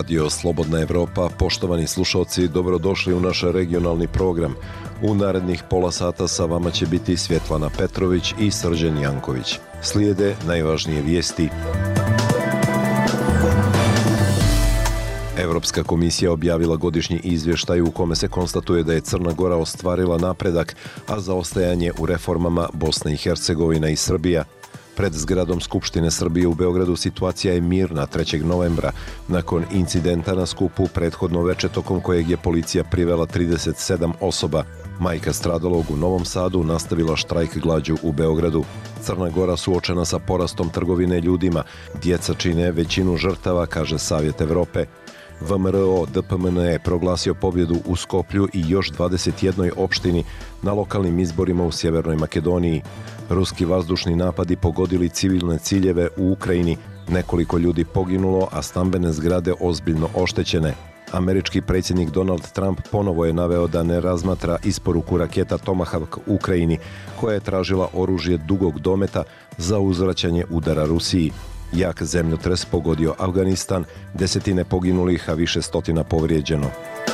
Radio Slobodna Evropa, poštovani slušalci, dobrodošli u naš regionalni program. U narednih pola sata sa vama će biti Svjetlana Petrović i Srđan Janković. Slijede najvažnije vijesti. Evropska komisija objavila godišnji izvještaj u kome se konstatuje da je Crna Gora ostvarila napredak, a zaostajanje u reformama Bosna i Hercegovina i Srbija. Pred zgradom Skupštine Srbije u Beogradu situacija je mirna 3. novembra, nakon incidenta na skupu prethodno veče tokom kojeg je policija privela 37 osoba. Majka stradalog u Novom Sadu nastavila štrajk glađu u Beogradu. Crna Gora suočena sa porastom trgovine ljudima. Djeca čine većinu žrtava, kaže Savjet Evrope. VMRO DPMNE proglasio pobjedu u Skoplju i još 21 opštini na lokalnim izborima u Sjevernoj Makedoniji. Ruski vazdušni napadi pogodili civilne ciljeve u Ukrajini. Nekoliko ljudi poginulo, a stambene zgrade ozbiljno oštećene. Američki predsjednik Donald Trump ponovo je naveo da ne razmatra isporuku raketa Tomahawk Ukrajini, koja je tražila oružje dugog dometa za uzvraćanje udara Rusiji. Jak zemljotres pogodio Afganistan, desetine poginulih, a više stotina povrijeđeno.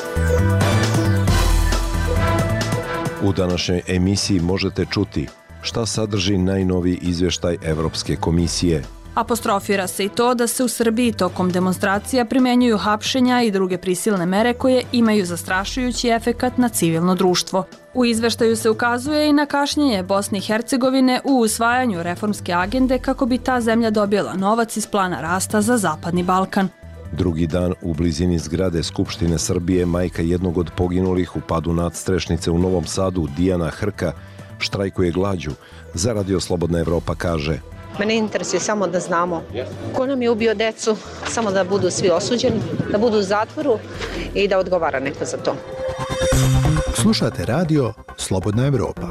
U današnjoj emisiji možete čuti šta sadrži najnoviji izvještaj Evropske komisije. Apostrofira se i to da se u Srbiji tokom demonstracija primjenjuju hapšenja i druge prisilne mere koje imaju zastrašujući efekat na civilno društvo. U izveštaju se ukazuje i na kašnjenje Bosne i Hercegovine u usvajanju reformske agende kako bi ta zemlja dobila novac iz plana rasta za Zapadni Balkan. Drugi dan u blizini zgrade Skupštine Srbije majka jednog od poginulih u padu nadstrešnice u Novom Sadu, Dijana Hrka, štrajkuje glađu. Za Radio Slobodna Evropa kaže: Mene interesuje samo da znamo ko nam je ubio decu, samo da budu svi osuđeni, da budu u zatvoru i da odgovara neko za to. Slušate Radio Slobodna Evropa.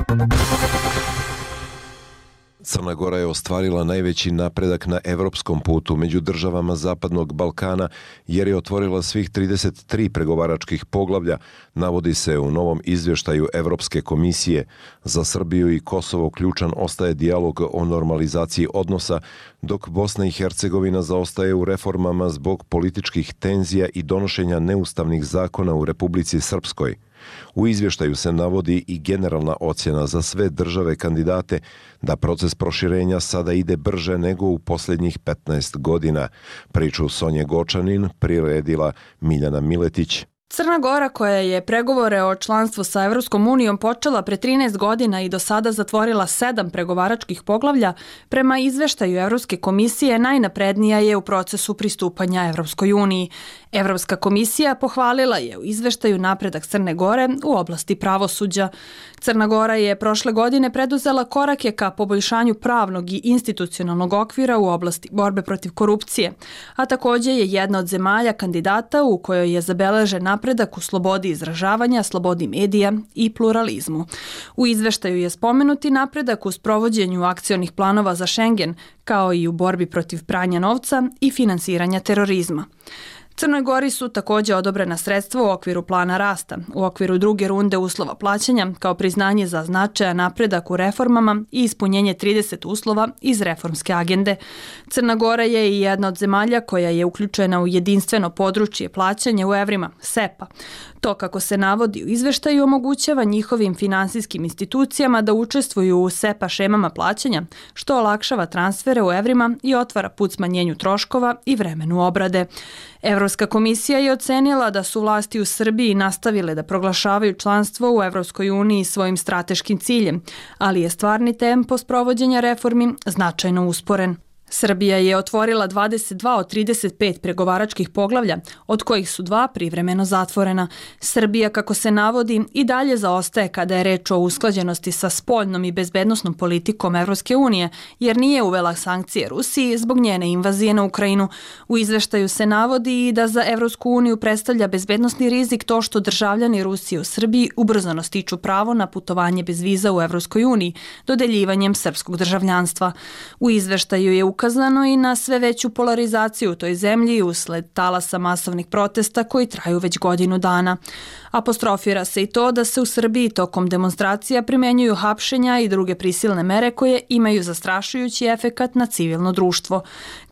Crna Gora je ostvarila najveći napredak na evropskom putu među državama Zapadnog Balkana jer je otvorila svih 33 pregovaračkih poglavlja, navodi se u novom izvještaju Evropske komisije. Za Srbiju i Kosovo ključan ostaje dijalog o normalizaciji odnosa, dok Bosna i Hercegovina zaostaje u reformama zbog političkih tenzija i donošenja neustavnih zakona u Republici Srpskoj. U izvještaju se navodi i generalna ocjena za sve države kandidate da proces proširenja sada ide brže nego u posljednjih 15 godina. Priču Sonje Gočanin priredila Miljana Miletić. Crna Gora, koja je pregovore o članstvu sa Evropskom unijom počela pre 13 godina i do sada zatvorila 7 pregovaračkih poglavlja, prema izveštaju Evropske komisije najnaprednija je u procesu pristupanja Evropskoj uniji. Evropska komisija pohvalila je u izveštaju napredak Crne Gore u oblasti pravosuđa. Crna Gora je prošle godine preduzela korake ka poboljšanju pravnog i institucionalnog okvira u oblasti borbe protiv korupcije, a također je jedna od zemalja kandidata u kojoj je zabeležen napredak u slobodi izražavanja, slobodi medija i pluralizmu. U izveštaju je spomenuti napredak u sprovođenju akcionih planova za Schengen, kao i u borbi protiv pranja novca i finansiranja terorizma. Crnoj Gori su također odobrena sredstva u okviru plana rasta, u okviru druge runde uslova plaćanja, kao priznanje za značajan napredak u reformama i ispunjenje 30 uslova iz reformske agende. Crna Gora je i jedna od zemalja koja je uključena u jedinstveno područje plaćanja u evrima, SEPA. To, kako se navodi u izveštaju, omogućava njihovim finansijskim institucijama da učestvuju u SEPA šemama plaćanja, što olakšava transfere u evrima i otvara put smanjenju troškova i vremenu obrade. Evropska komisija je ocenila da su vlasti u Srbiji nastavile da proglašavaju članstvo u Evropskoj uniji svojim strateškim ciljem, ali je stvarni tempo sprovođenja reformi značajno usporen. Srbija je otvorila 22 od 35 pregovaračkih poglavlja, od kojih su 2 privremeno zatvorena. Srbija, kako se navodi, i dalje zaostaje kada je reč o usklađenosti sa spoljnom i bezbednosnom politikom Evropske unije, jer nije uvela sankcije Rusiji zbog njene invazije na Ukrajinu. U izveštaju se navodi i da za Evropsku uniju predstavlja bezbednosni rizik to što državljani Rusije u Srbiji ubrzano stiču pravo na putovanje bez viza u Evropskoj uniji, dodeljivanjem srpskog državljanstva. U izveštaju je ukazano i na sve veću polarizaciju u toj zemlji usled talasa masovnih protesta koji traju već godinu dana. Apostrofira se i to da se u Srbiji tokom demonstracija primjenjuju hapšenja i druge prisilne mere koje imaju zastrašujući efekat na civilno društvo.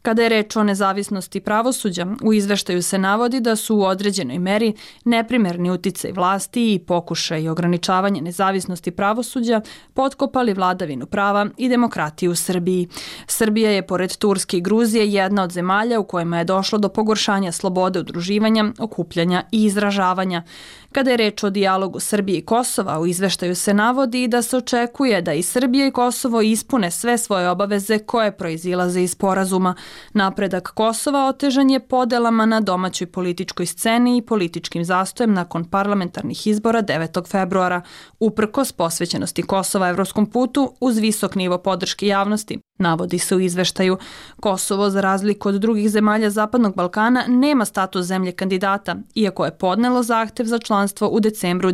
Kada je reč o nezavisnosti pravosuđa, u izveštaju se navodi da su u određenoj meri neprimerni uticaj vlasti i pokušaj ograničavanja nezavisnosti pravosuđa potkopali vladavinu prava i demokratiju u Srbiji. Srbija je, pored Turske i Gruzije, jedna od zemalja u kojima je došlo do pogoršanja slobode udruživanja, okupljanja i izražavanja. Kada je reč o dijalogu Srbije i Kosova, u izveštaju se navodi da se očekuje da i Srbija i Kosovo ispune sve svoje obaveze koje proizilaze iz sporazuma. Napredak Kosova otežan je podelama na domaćoj političkoj sceni i političkim zastojem nakon parlamentarnih izbora 9. februara, uprkos posvećenosti Kosova evropskom putu uz visok nivo podrške javnosti. Navodi se u izveštaju, Kosovo, za razliku od drugih zemalja Zapadnog Balkana, nema status zemlje kandidata, iako je podnelo zahtev za članstvo u decembru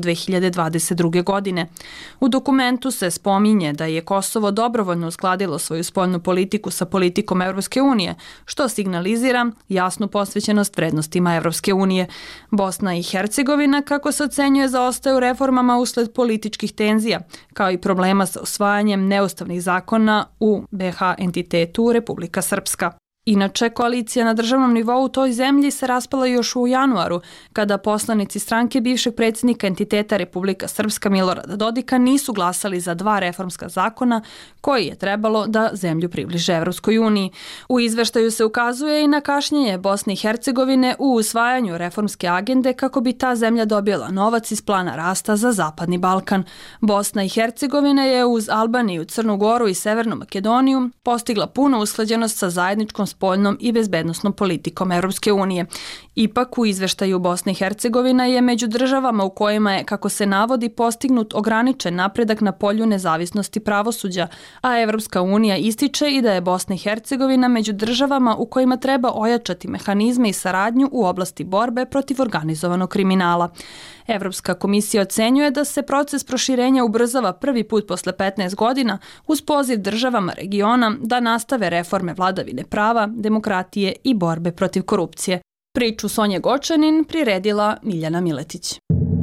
2022. godine. U dokumentu se spominje da je Kosovo dobrovoljno uskladilo svoju spoljnu politiku sa politikom Evropske unije, što signalizira jasnu posvećenost vrednostima Evropske unije. Bosna i Hercegovina, kako se ocenjuje, zaostaje u reformama usled političkih tenzija, kao i problema sa usvajanjem neustavnih zakona u BiH entitetu Republika Srpska. Inače, koalicija na državnom nivou u toj zemlji se raspala još u januaru, kada poslanici stranke bivšeg predsjednika entiteta Republika Srpska Milorada Dodika nisu glasali za 2 reformska zakona koji je trebalo da zemlju približe Evropskoj uniji. U izveštaju se ukazuje i na kašnjenje Bosne i Hercegovine u usvajanju reformske agende kako bi ta zemlja dobila novac iz plana rasta za Zapadni Balkan. Bosna i Hercegovina je uz Albaniju, Crnu Goru i Severnu Makedoniju postigla punu usklađenost sa zajedničkom spoljnom i bezbednosnom politikom Evropske unije. Ipak, u izveštaju Bosna i Hercegovina je među državama u kojima je, kako se navodi, postignut ograničen napredak na polju nezavisnosti pravosuđa, a Evropska unija ističe i da je Bosna i Hercegovina među državama u kojima treba ojačati mehanizme i saradnju u oblasti borbe protiv organizovanog kriminala. Evropska komisija ocenjuje da se proces proširenja ubrzava prvi put posle 15 godina uz poziv državama regiona da nastave reforme vladavine prava, demokratije i borbe protiv korupcije. Priču Sonje Gočanin priredila Miljana Miletić.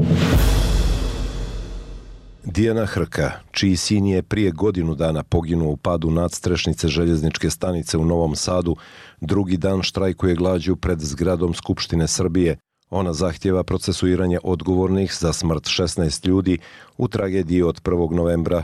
Dijana Hrka, čiji sin je prije godinu dana poginuo u padu nadstrešnice željezničke stanice u Novom Sadu, drugi dan štrajkuje glađu pred zgradom Skupštine Srbije. Ona zahtjeva procesuiranje odgovornih za smrt 16 ljudi u tragediji od 1. novembra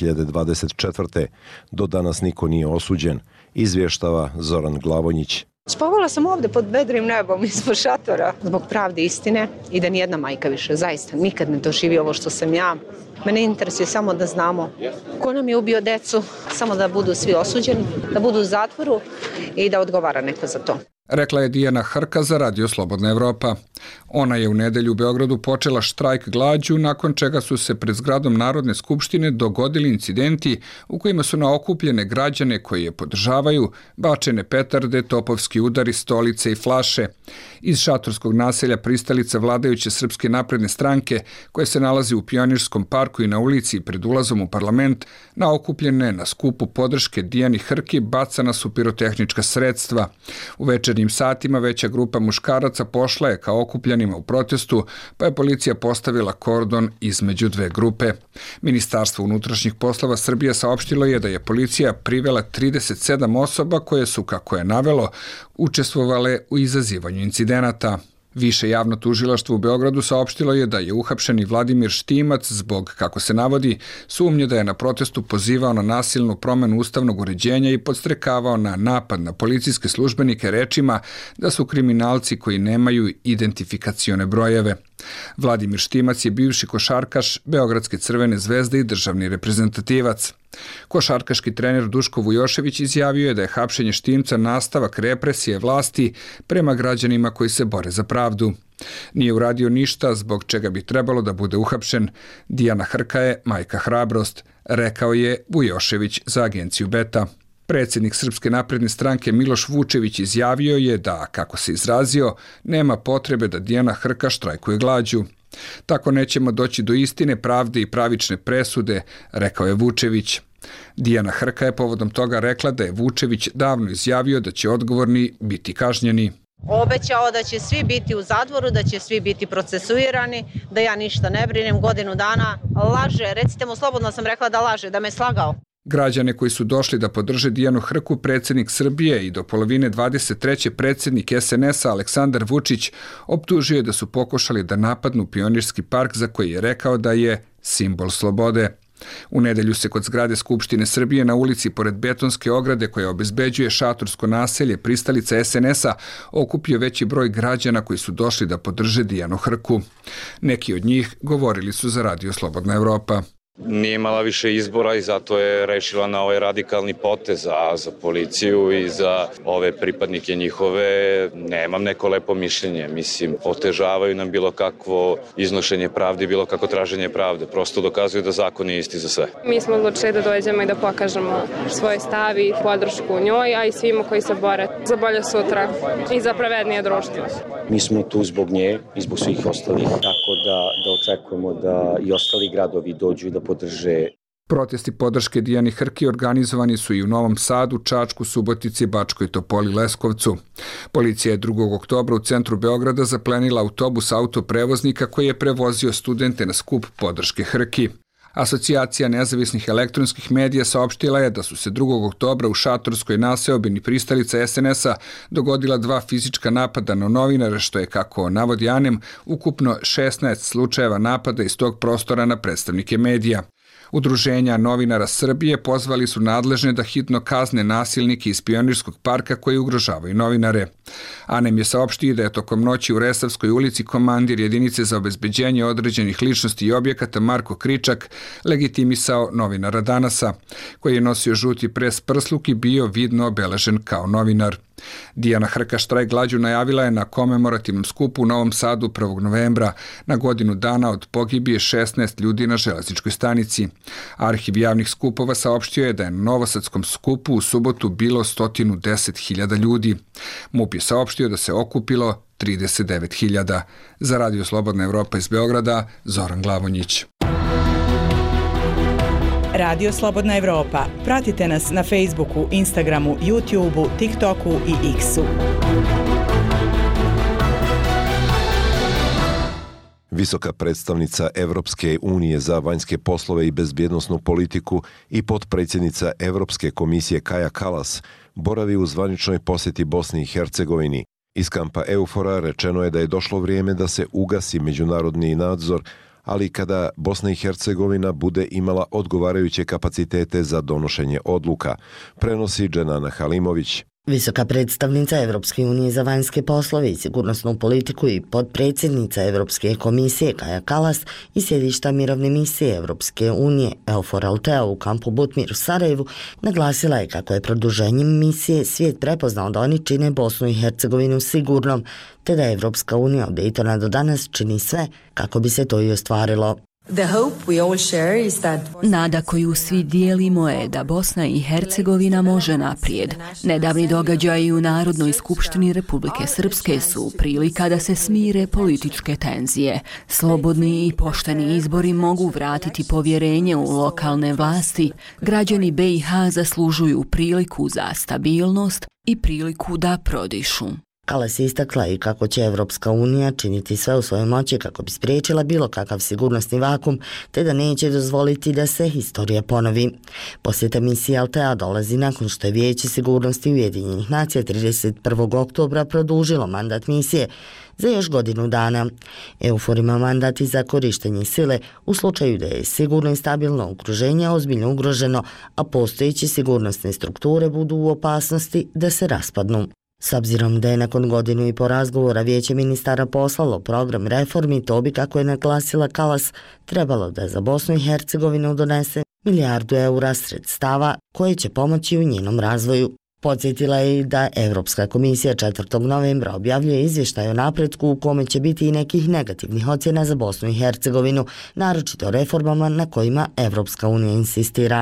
2024. Do danas niko nije osuđen, izvještava Zoran Glavonjić. Spavala sam ovde pod vedrim nebom ispod šatora zbog pravde i istine i da nijedna majka više zaista nikad ne doživi ovo što sam ja. Mene interesuje samo da znamo ko nam je ubio decu, samo da budu svi osuđeni, da budu u zatvoru i da odgovara neko za to. Rekla je Dijana Hrka za Radio Slobodna Evropa. Ona je u nedelju u Beogradu počela štrajk glađu, nakon čega su se pred zgradom Narodne skupštine dogodili incidenti u kojima su na okupljene građane koji je podržavaju bačene petarde, topovski udari, stolice i flaše. Iz šatorskog naselja pristalica vladajuće Srpske napredne stranke, koje se nalazi u Pionirskom parku i na ulici pred ulazom u parlament, na okupljene na skupu podrške Dijani Hrki bacana su pirotehnička sredstva. U večernjim satima veća grupa muškaraca pošla je ka okupljanima u protestu, pa je policija postavila kordon između dve grupe. Ministarstvo unutrašnjih poslova Srbije saopštilo je da je policija privela 37 osoba koje su, kako je navelo, učestvovale u izazivanju incidenata. Više javno tužilaštvo u Beogradu saopštilo je da je uhapšeni Vladimir Štimac zbog, kako se navodi, sumnje da je na protestu pozivao na nasilnu promenu ustavnog uređenja i podstrekavao na napad na policijske službenike rečima da su kriminalci koji nemaju identifikacione brojeve. Vladimir Štimac je bivši košarkaš Beogradske Crvene zvezde i državni reprezentativac. Košarkaški trener Duško Vujošević izjavio je da je hapšenje Štimca nastavak represije vlasti prema građanima koji se bore za pravdu. Nije uradio ništa zbog čega bi trebalo da bude uhapšen. Dijana Hrka je majka hrabrost, rekao je Vujošević za agenciju Beta. Predsjednik Srpske napredne stranke Miloš Vučević izjavio je da, kako se izrazio, nema potrebe da Dijana Hrka štrajkuje glađu. Tako nećemo doći do istine, pravde i pravične presude, rekao je Vučević. Dijana Hrka je povodom toga rekla da je Vučević davno izjavio da će odgovorni biti kažnjeni. Obećao da će svi biti u zatvoru, da će svi biti procesuirani, da ja ništa ne brinem, godinu dana laže. Recite mu slobodno, sam rekla da laže, da me slagao. Građane koji su došli da podrže Dijanu Hrku, predsjednik Srbije i do polovine 23. predsjednik SNS-a Aleksandar Vučić optužio je da su pokušali da napadnu Pionirski park za koji je rekao da je simbol slobode. U nedelju se kod zgrade Skupštine Srbije na ulici pored betonske ograde koja obezbeđuje šatorsko naselje pristalica SNS-a okupio veći broj građana koji su došli da podrže Dijanu Hrku. Neki od njih govorili su za Radio Slobodna Evropa. Nije imala više izbora i zato je rešila na ovaj radikalni potez, a za policiju i za ove pripadnike njihove nemam neko lepo mišljenje. Mislim, otežavaju nam bilo kakvo iznošenje pravde i bilo kako traženje pravde. Prosto dokazuju da zakon je isti za sve. Mi smo odlučili da dođemo i da pokažemo svoj stav i podršku njoj, a i svima koji se bore za bolje sutra i za pravednije društvo. Mi smo tu zbog nje i zbog svih ostalih, tako da očekujemo da i ostali gradovi dođu i da podrže. Protesti podrške Dijani Hrki organizovani su i u Novom Sadu, Čačku, Subotici, Bačkoj Topoli, Leskovcu. Policija je 2. oktobra u centru Beograda zaplenila autobus autoprevoznika koji je prevozio studente na skup podrške Hrki. Asocijacija nezavisnih elektronskih medija saopštila je da su se 2. oktobra u šatorskoj naseobini pristalica SNS-a dogodila 2 fizička napada na novinare, što je, kako navodi ANEM, ukupno 16 slučajeva napada iz tog prostora na predstavnike medija. Udruženja novinara Srbije pozvali su nadležne da hitno kazne nasilnike iz Pionirskog parka koji ugrožavaju novinare. ANEM je saopštio da je tokom noći u Resavskoj ulici komandir jedinice za obezbeđenje određenih ličnosti i objekata Marko Kričak legitimisao novinara Danasa, koji je nosio žuti pres prsluk i bio vidno obeležen kao novinar. Dijana Hrka štrajk glađu najavila je na komemorativnom skupu u Novom Sadu 1. novembra, na godinu dana od pogibije 16 ljudi na železničkoj stanici. Arhiv javnih skupova saopštio je da je na novosadskom skupu u subotu bilo 110.000 ljudi. MUP je saopštio da se okupilo 39.000. Za Radio Slobodna Evropa iz Beograda, Zoran Glavonjić. Radio Slobodna Evropa. Pratite nas na Facebooku, Instagramu, YouTubeu, TikToku i X-u. Visoka predstavnica Evropske unije za vanjske poslove i bezbjednosnu politiku i potpredsjednica Evropske komisije Kaja Kallas boravi u zvaničnoj posjeti Bosni i Hercegovini. Iz kampa Eufora rečeno je da je došlo vrijeme da se ugasi međunarodni nadzor, ali kada Bosna i Hercegovina bude imala odgovarajuće kapacitete za donošenje odluka, prenosi Dženana Halimović. Visoka predstavnica Evropske unije za vanjske poslove i sigurnosnu politiku i potpredsjednica Evropske komisije Kaja Kallas iz sjedišta mirovne misije Evropske unije EUFOR Althea u kampu Butmir u Sarajevu naglasila je kako je produženjem misije svijet prepoznao da oni čine Bosnu i Hercegovinu sigurnom, te da Evropska unija od Daytona do danas čini sve kako bi se to i ostvarilo. Nada koju svi dijelimo je da Bosna i Hercegovina može naprijed. Nedavni događaji u Narodnoj skupštini Republike Srpske su prilika da se smire političke tenzije. Slobodni i pošteni izbori mogu vratiti povjerenje u lokalne vlasti. Građani BiH zaslužuju priliku za stabilnost i priliku da prodišu. Kallas je istakla i kako će Evropska unija činiti sve u svojoj moći kako bi spriječila bilo kakav sigurnosni vakum, te da neće dozvoliti da se historija ponovi. Posjeta misije Althea dolazi nakon što je Vijeće sigurnosti Ujedinjenih nacija 31. oktobra produžilo mandat misije za još godinu dana. EUFOR ima mandat i za korištenje sile u slučaju da je sigurno i stabilno okruženje ozbiljno ugroženo, a postojeće sigurnosne strukture budu u opasnosti da se raspadnu. S obzirom da je nakon godinu i po razgovora Vijeće ministara poslalo program reformi, to bi, kako je naglasila Kallas, trebalo da za Bosnu i Hercegovinu donese €1 milijardu sredstava koje će pomoći u njenom razvoju. Podsjetila je i da Evropska komisija 4. novembra objavljuje izvještaj o napretku u kome će biti i nekih negativnih ocjena za Bosnu i Hercegovinu, naročito reformama na kojima Evropska unija insistira.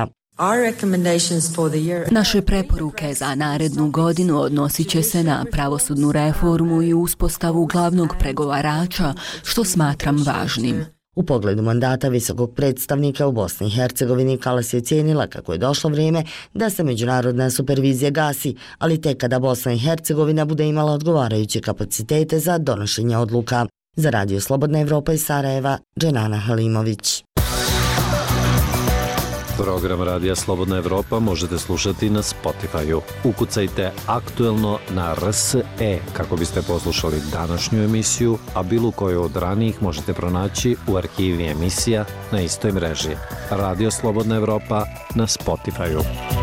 Naše preporuke za narednu godinu odnosit će se na pravosudnu reformu i uspostavu glavnog pregovarača, što smatram važnim. U pogledu mandata visokog predstavnika u Bosni i Hercegovini, Kallas je ocijenila kako je došlo vrijeme da se međunarodna supervizija gasi, ali tek kada Bosna i Hercegovina bude imala odgovarajuće kapacitete za donošenje odluka. Za Radio Slobodna Evropa iz Sarajeva, Dženana Halimović. Program Radija Slobodna Evropa možete slušati na Spotify-u. Ukucajte Aktuelno na RSE kako biste poslušali današnju emisiju, a bilo koju od ranijih možete pronaći u arhivi emisija na istoj mreži. Radio Slobodna Evropa na Spotify-u.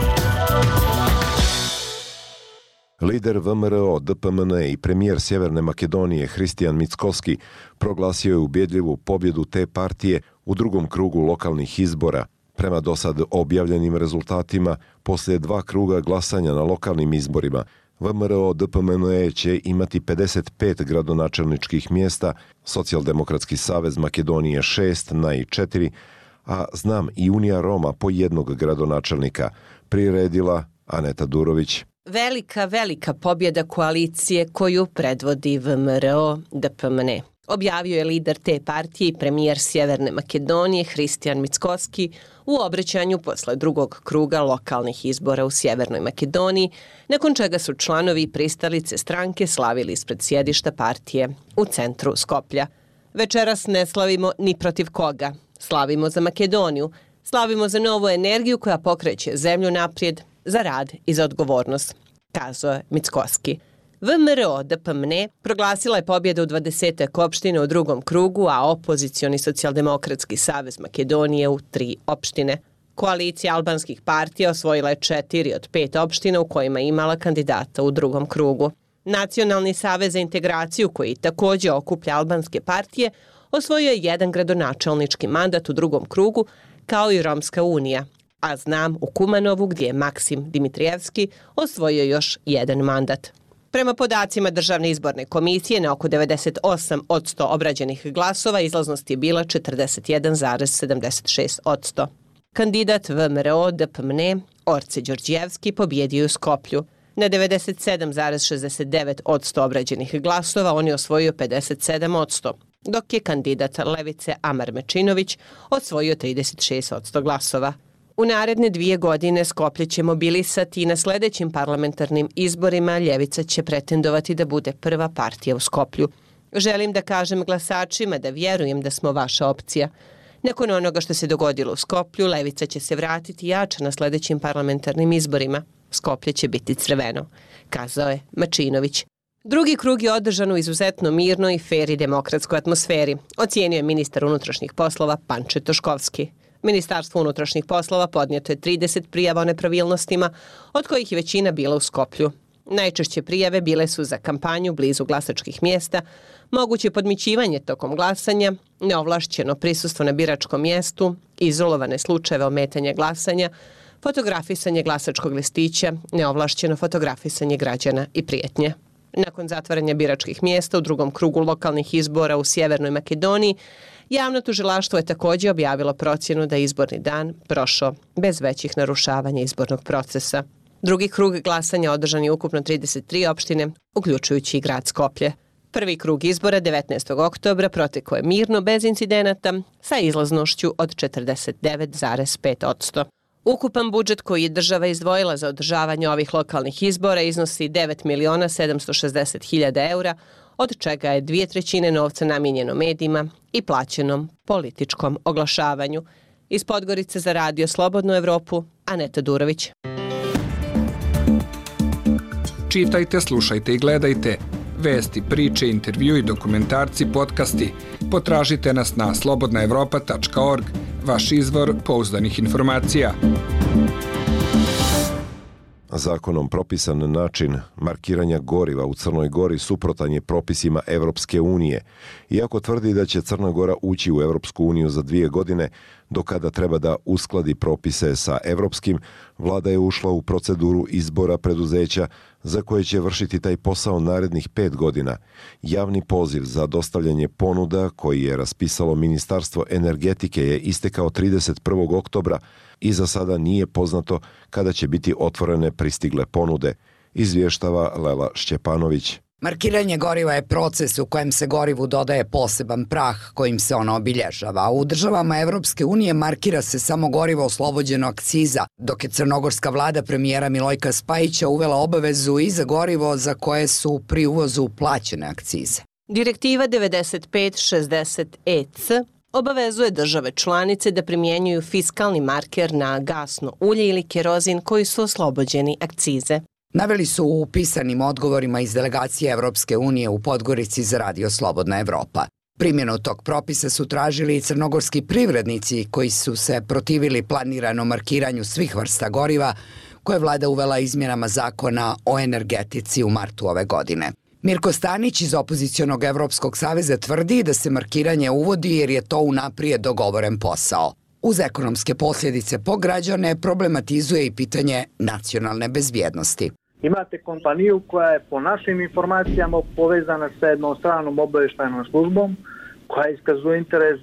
Lider VMRO DPMN i premijer Sjeverne Makedonije Hristijan Mickoski proglasio je ubjedljivu pobjedu te partije u drugom krugu lokalnih izbora. Prema dosad objavljenim rezultatima, poslije 2 kruga glasanja na lokalnim izborima, VMRO DPMN će imati 55 gradonačelničkih mjesta, Socijaldemokratski savez Makedonije 6, NAI 4, a Znam i Unija Roma po 1 gradonačelnika, priredila Aneta Durović. Velika pobjeda koalicije koju predvodi VMRO DPMN. Objavio je lider te partije i premijer Sjeverne Makedonije Hristijan Mickoski u obraćanju posle drugog kruga lokalnih izbora u Sjevernoj Makedoniji, nakon čega su članovi i pristalice stranke slavili ispred sjedišta partije u centru Skoplja. Večeras ne slavimo ni protiv koga. Slavimo za Makedoniju. Slavimo za novu energiju koja pokreće zemlju naprijed, za rad i za odgovornost, kazao je Mickoski. VMRO DPMN proglasila je pobjedu u 20 opštine u drugom krugu, a opozicioni Socijaldemokratski savez Makedonije u 3 opštine. Koalicija albanskih partija osvojila je 4 od 5 opština u kojima je imala kandidata u drugom krugu. Nacionalni savez za integraciju, koji također okuplja albanske partije, osvojio je 1 gradonačelnički mandat u drugom krugu, kao i Romska unija, a Znam u Kumanovu, gdje je Maksim Dimitrijevski osvojio još 1 mandat. Prema podacima Državne izborne komisije, na oko 98% obrađenih glasova izlaznost je bila 41,76%. Kandidat VMRO DPMN Orce Đorđijevski pobjedio je u Skoplju. Na 97,69% obrađenih glasova on je osvojio 57%, dok je kandidat Levice Amar Mečinović osvojio 36% glasova. U naredne 2 godine Skoplje će mobilisati i na sljedećim parlamentarnim izborima ljevica će pretendovati da bude prva partija u Skoplju. Želim da kažem glasačima da vjerujem da smo vaša opcija. Nakon onoga što se dogodilo u Skoplju, levica će se vratiti jača na sljedećim parlamentarnim izborima. Skoplje će biti crveno, kazao je Mečinović. Drugi krug je održan u izuzetno mirnoj i fer i demokratskoj atmosferi, ocijenio je ministar unutrašnjih poslova Panče Toškovski. Ministarstvo unutrašnjih poslova podnijeto je 30 prijava o nepravilnostima, od kojih je većina bila u Skoplju. Najčešće prijave bile su za kampanju blizu glasačkih mjesta, moguće podmićivanje tokom glasanja, neovlašćeno prisustvo na biračkom mjestu, izolovane slučajeve ometanja glasanja, fotografisanje glasačkog listića, neovlašćeno fotografisanje građana i prijetnje. Nakon zatvaranja biračkih mjesta u drugom krugu lokalnih izbora u Sjevernoj Makedoniji, javno tužilaštvo je također objavilo procjenu da je izborni dan prošao bez većih narušavanja izbornog procesa. Drugi krug glasanja održan je ukupno 33 opštine, uključujući i grad Skoplje. Prvi krug izbora 19. oktobra protekao je mirno bez incidenata sa izlaznošću od 49,5%. Ukupan budžet koji je država izdvojila za održavanje ovih lokalnih izbora iznosi 9.760.000 eura, od čega je 2/3 novca namijenjeno medijima i plaćenom političkom oglašavanju. Iz Podgorice za Radio Slobodnu Evropu, Aneta Durović. Čitajte, slušajte i gledajte. Vesti, priče, intervju i dokumentarci, podcasti. Potražite nas na slobodnaevropa.org, vaš izvor pouzdanih informacija. Zakonom propisan način markiranja goriva u Crnoj Gori suprotan je propisima Evropske unije. Iako tvrdi da će Crna Gora ući u Evropsku uniju za 2 godine, do kada treba da uskladi propise sa evropskim, vlada je ušla u proceduru izbora preduzeća za koje će vršiti taj posao narednih 5 godina. Javni poziv za dostavljanje ponuda koji je raspisalo Ministarstvo energetike je istekao 31. oktobra i za sada nije poznato kada će biti otvorene pristigle ponude, izvještava Lela Šćepanović. Markiranje goriva je proces u kojem se gorivu dodaje poseban prah kojim se ono obilježava. U državama Evropske unije markira se samo gorivo oslobođeno akciza, dok je crnogorska vlada premijera Milojka Spajića uvela obavezu i za gorivo za koje su pri uvozu plaćene akcize. Direktiva 9560 EC obavezuje države članice da primjenjuju fiskalni marker na gasno ulje ili kerozin koji su oslobođeni akcize. Naveli su u pisanim odgovorima iz delegacije Evropske unije u Podgorici za Radio Slobodna Evropa. Primjenu tog propisa su tražili i crnogorski privrednici koji su se protivili planiranom markiranju svih vrsta goriva koje je vlada uvela izmjenama zakona o energetici u martu ove godine. Mirko Stanić iz opozicionog Evropskog saveza tvrdi da se markiranje uvodi jer je to unaprijed dogovoren posao. Uz ekonomske posljedice po građane problematizuje i pitanje nacionalne bezbjednosti. Imate kompaniju koja je po našim informacijama povezana sa jednom stranom obavještajnom službom koja iskazuje interes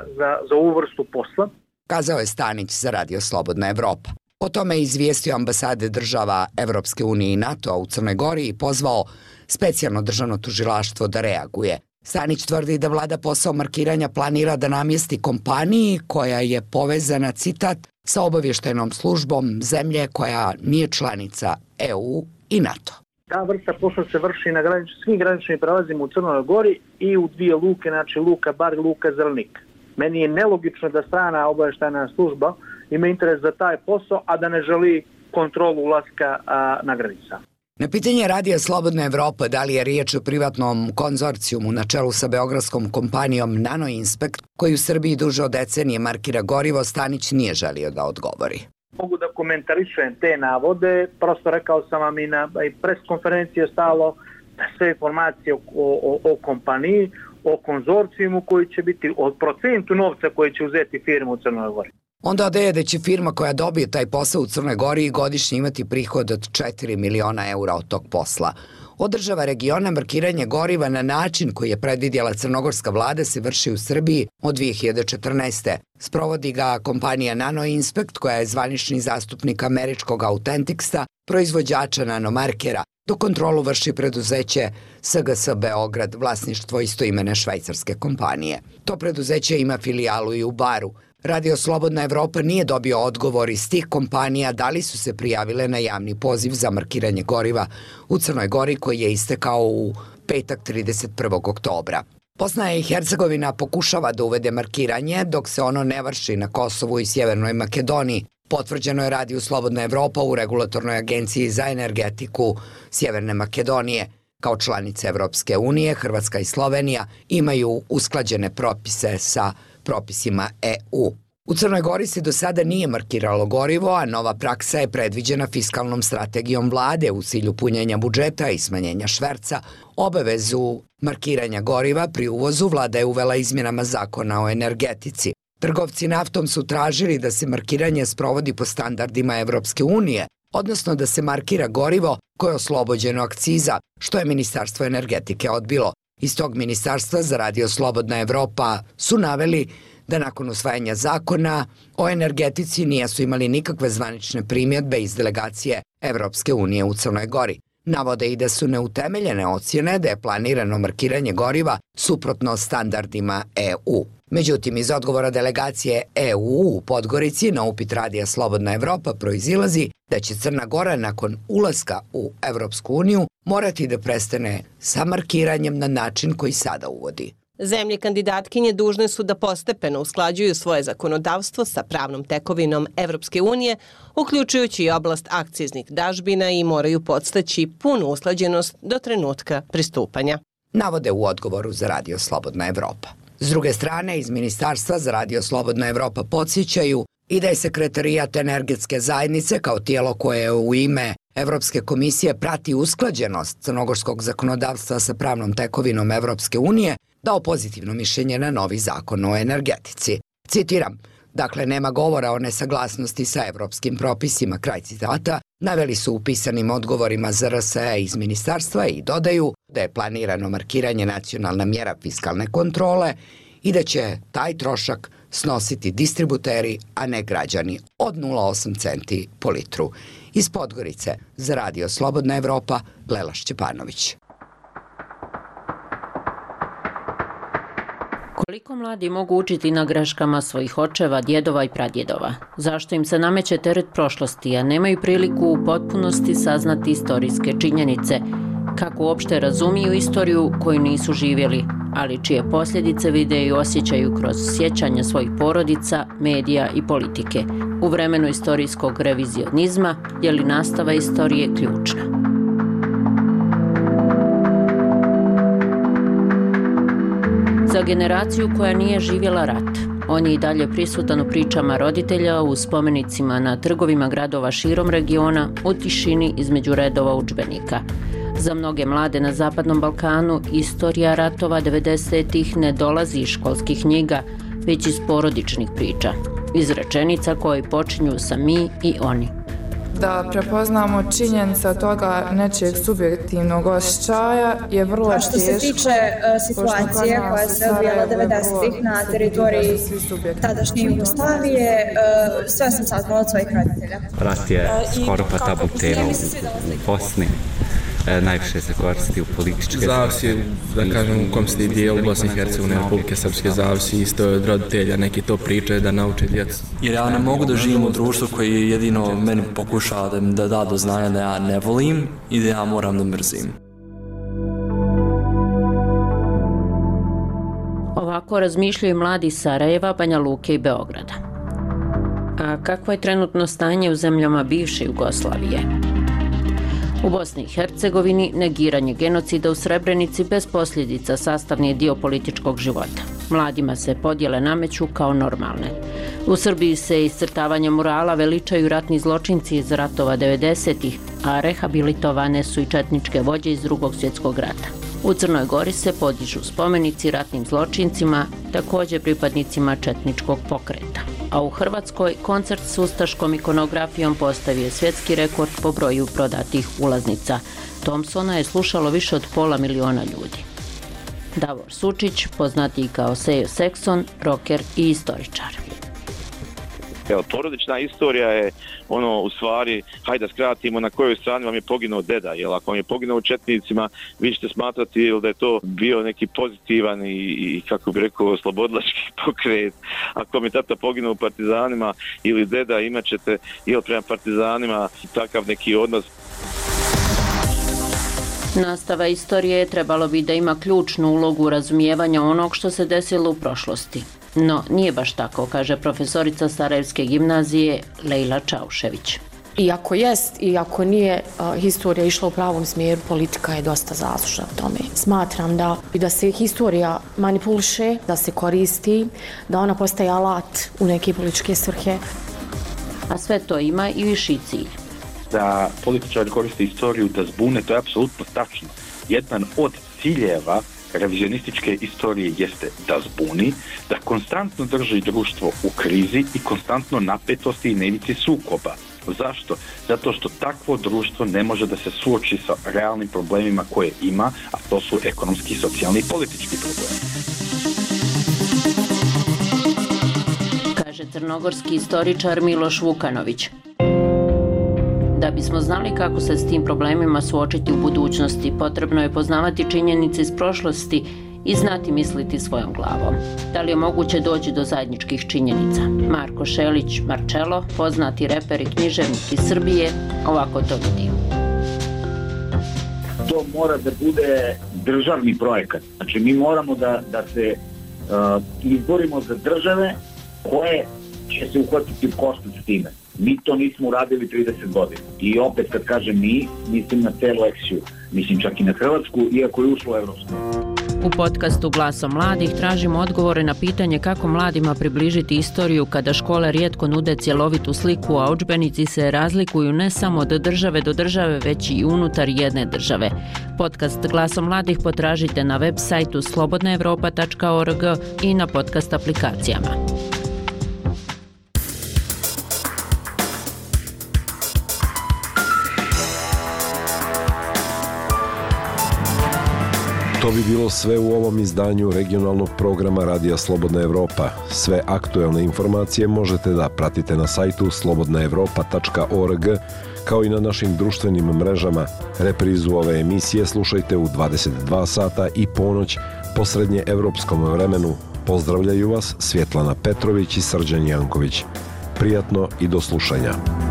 za ovu vrstu posla. Kazao je Stanić za Radio Slobodna Evropa. O tome je izvijestio ambasade država Evropske unije i NATO-a u Crnoj Gori i pozvao specijalno državno tužilaštvo da reaguje. Stanić tvrdi da vlada posao markiranja planira da namjesti kompaniji koja je povezana, citat, sa obavještajnom službom zemlje koja nije članica EU i NATO. Ta vrsta posla se vrši na svim graničnim prelazima u Crnoj Gori i u dvije luke, znači Luka Bar i Luka Zelenik. Meni je nelogično da strana obavještajna služba ima interes za taj posao, a da ne želi kontrolu ulaska na granica. Na pitanje Radija Slobodna Evropa da li je riječ o privatnom konzorcijumu na čelu sa beogradskom kompanijom Nanoinspekt, koji u Srbiji duže od decenije markira gorivo, Stanić nije želio da odgovori. Mogu da komentarišem te navode, prosto rekao sam vam i na preskonferenciji je stalo da sve informacije o kompaniji, o konzorcijumu koji će biti, od procentu novca koji će uzeti firmu u Crnoj Gori. On dodaje da će firma koja dobije taj posao u Crnoj Gori godišnje imati prihod od 4 miliona eura od tog posla. Od država regiona markiranje goriva na način koji je predvidjela crnogorska vlada se vrši u Srbiji od 2014. Sprovodi ga kompanija Nanoinspekt koja je zvanični zastupnik američkog Authentics-a, proizvođača nanomarkera, dok kontrolu vrši preduzeće SGS Beograd, vlasništvo istoimene švajcarske kompanije. To preduzeće ima filijalu i u Baru. Radio Slobodna Evropa nije dobio odgovor iz tih kompanija da li su se prijavile na javni poziv za markiranje goriva u Crnoj Gori koji je istekao u petak 31. oktobra. Bosna i Hercegovina pokušava da uvede markiranje dok se ono ne vrši na Kosovu i Sjevernoj Makedoniji. Potvrđeno je Radio Slobodna Evropa u Regulatornoj agenciji za energetiku Sjeverne Makedonije. Kao članice Evropske unije, Hrvatska i Slovenija imaju usklađene propise sa propisima EU. U Crnoj Gori se do sada nije markiralo gorivo, a nova praksa je predviđena fiskalnom strategijom vlade u cilju punjenja budžeta i smanjenja šverca. Obavezu markiranja goriva pri uvozu vlada je uvela izmjenama zakona o energetici. Trgovci naftom su tražili da se markiranje sprovodi po standardima Evropske unije, odnosno da se markira gorivo koje je oslobođeno akciza, što je Ministarstvo energetike odbilo. Iz tog ministarstva za Radio Slobodna Evropa su naveli da nakon usvajanja zakona o energetici nisu imali nikakve zvanične primjedbe iz delegacije Evropske unije u Crnoj Gori. Navode i da su neutemeljene ocjene da je planirano markiranje goriva suprotno standardima EU. Međutim, iz odgovora delegacije EU u Podgorici na upit Radija Slobodna Evropa proizilazi da će Crna Gora nakon ulaska u Evropsku uniju morati da prestane sa markiranjem na način koji sada uvodi. Zemlje kandidatkinje dužne su da postepeno usklađuju svoje zakonodavstvo sa pravnom tekovinom Evropske unije, uključujući i oblast akciznih dažbina i moraju podstaći punu usklađenost do trenutka pristupanja. Navode u odgovoru za Radio Slobodna Evropa. S druge strane, iz Ministarstva za Radio Slobodna Evropa podsjećaju i da je Sekretarijat energetske zajednice kao tijelo koje u ime Evropske komisije prati usklađenost crnogorskog zakonodavstva sa pravnom tekovinom Evropske unije dao pozitivno mišljenje na novi zakon o energetici. Citiram, dakle nema govora o nesaglasnosti sa evropskim propisima, kraj citata, naveli su u pisanim odgovorima za RSE iz ministarstva i dodaju da je planirano markiranje nacionalna mjera fiskalne kontrole i da će taj trošak snositi distributeri, a ne građani, od 0,8 centi po litru. Iz Podgorice za Radio Slobodna Evropa, Lela Šćepanović. Koliko mladi mogu učiti na greškama svojih očeva, djedova i pradjedova? Zašto im se nameće teret prošlosti, a nemaju priliku u potpunosti saznati istorijske činjenice? kako uopšte razumiju istoriju koju nisu živjeli, ali čije posljedice vide i osjećaju kroz sjećanja svojih porodica, medija i politike. U vremenu istorijskog revizionizma je li nastava istorije ključna? Za generaciju koja nije živjela rat, on je i dalje prisutan u pričama roditelja, u spomenicima na trgovima gradova širom regiona, u tišini između redova udžbenika. Za mnoge mlade na Zapadnom Balkanu istorija ratova 90-ih ne dolazi iz školskih knjiga, već iz porodičnih priča, iz rečenica koje počinju sa mi i oni. Da prepoznamo činjenice od toga nečijeg subjektivnog osjećaja je vrlo teško. Što se tiče situacije koja se odvijala 90-ih na teritoriji tadašnje Jugoslavije, sve sam saznala od svojih roditelja. Rat je skoro pa tabu tema u Bosni. Najviše se koristi u političke... Zavisi, da kažem, u kom ste dijelu Bosne i Hercegovine, Republike Srpske, zavisi isto od roditelja, neki to pričaju da nauče djecu. Jer ja ne mogu da živim u društvu koji jedino meni pokušava da da do znanja da ja ne volim i da ja moram da mrzim. Ovako razmišljaju mladi iz Sarajeva, Banja Luke i Beograda. A kakvo je trenutno stanje u zemljama bivše Jugoslavije? U Bosni i Hercegovini negiranje genocida u Srebrenici bez posljedica sastavni je dio političkog života. Mladima se podjele nameću kao normalne. U Srbiji se iscrtavanjem murala veličaju ratni zločinci iz ratova 90-ih, a rehabilitovane su i četničke vođe iz Drugog svjetskog rata. U Crnoj Gori se podižu spomenici ratnim zločincima, također pripadnicima četničkog pokreta. A u Hrvatskoj koncert s ustaškom ikonografijom postavio svjetski rekord po broju prodatih ulaznica. Thompsona je slušalo više od 500.000 ljudi. Davor Sučić, poznatiji kao Sejo Sekson, roker i istoričar. Evo, porodična istorija je u stvari, hajde da skratimo na kojoj strani vam je poginuo deda, jer ako vam je poginuo u četnicima, vi ćete smatrati da je to bio neki pozitivan i kako bi rekao, oslobodilački pokret. Ako vam je tata poginuo u partizanima ili deda, imat ćete prema partizanima takav neki odnos. Nastava istorije trebalo bi da ima ključnu ulogu razumijevanja onog što se desilo u prošlosti. No, nije baš tako, kaže profesorica Sarajevske gimnazije Lejla Čaušević. Iako jest i ako nije historija išla u pravom smjeru, politika je dosta zaslužna u tome. Smatram da se historija manipuliše, da se koristi, da ona postaje alat u neke političke svrhe. A sve to ima i viši cilj. Da političari koriste istoriju da zbune, to je apsolutno tačno. Jedan od ciljeva revizionističke istorije jeste da zbuni, da konstantno drži društvo u krizi i konstantno napetosti i nevici sukoba. Zašto? Zato što takvo društvo ne može da se suoči sa realnim problemima koje ima, a to su ekonomski, socijalni i politički problemi. Kaže crnogorski istoričar Miloš Vukanović. Da bismo znali kako se s tim problemima suočiti u budućnosti, potrebno je poznavati činjenice iz prošlosti i znati misliti svojom glavom. Da li je moguće doći do zajedničkih činjenica? Marko Šelić Marcello, poznati reper i književnik iz Srbije, ovako to vidi. To mora da bude državni projekat. Znači mi moramo da se izborimo za države koje će se uhvatiti koštac s time. Mi to nismo uradili 30 godina. I opet kad kažem mi, mislim na celu eksiju. Mislim čak i na Hrvatsku, iako je ušlo u Evropsku. U podcastu Glasom mladih tražimo odgovore na pitanje kako mladima približiti istoriju kada škole rijetko nude cjelovitu sliku, a udžbenici se razlikuju ne samo od države do države, već i unutar jedne države. Podcast Glasom mladih potražite na web sajtu slobodnaevropa.org i na podcast aplikacijama. To bi bilo sve u ovom izdanju regionalnog programa Radija Slobodna Evropa. Sve aktuelne informacije možete da pratite na sajtu slobodnaevropa.org, kao i na našim društvenim mrežama. Reprizu ove emisije slušajte u 22 sata i ponoć po srednjeevropskom vremenu. Pozdravljaju vas Svjetlana Petrović i Srđan Janković. Prijatno i do slušanja.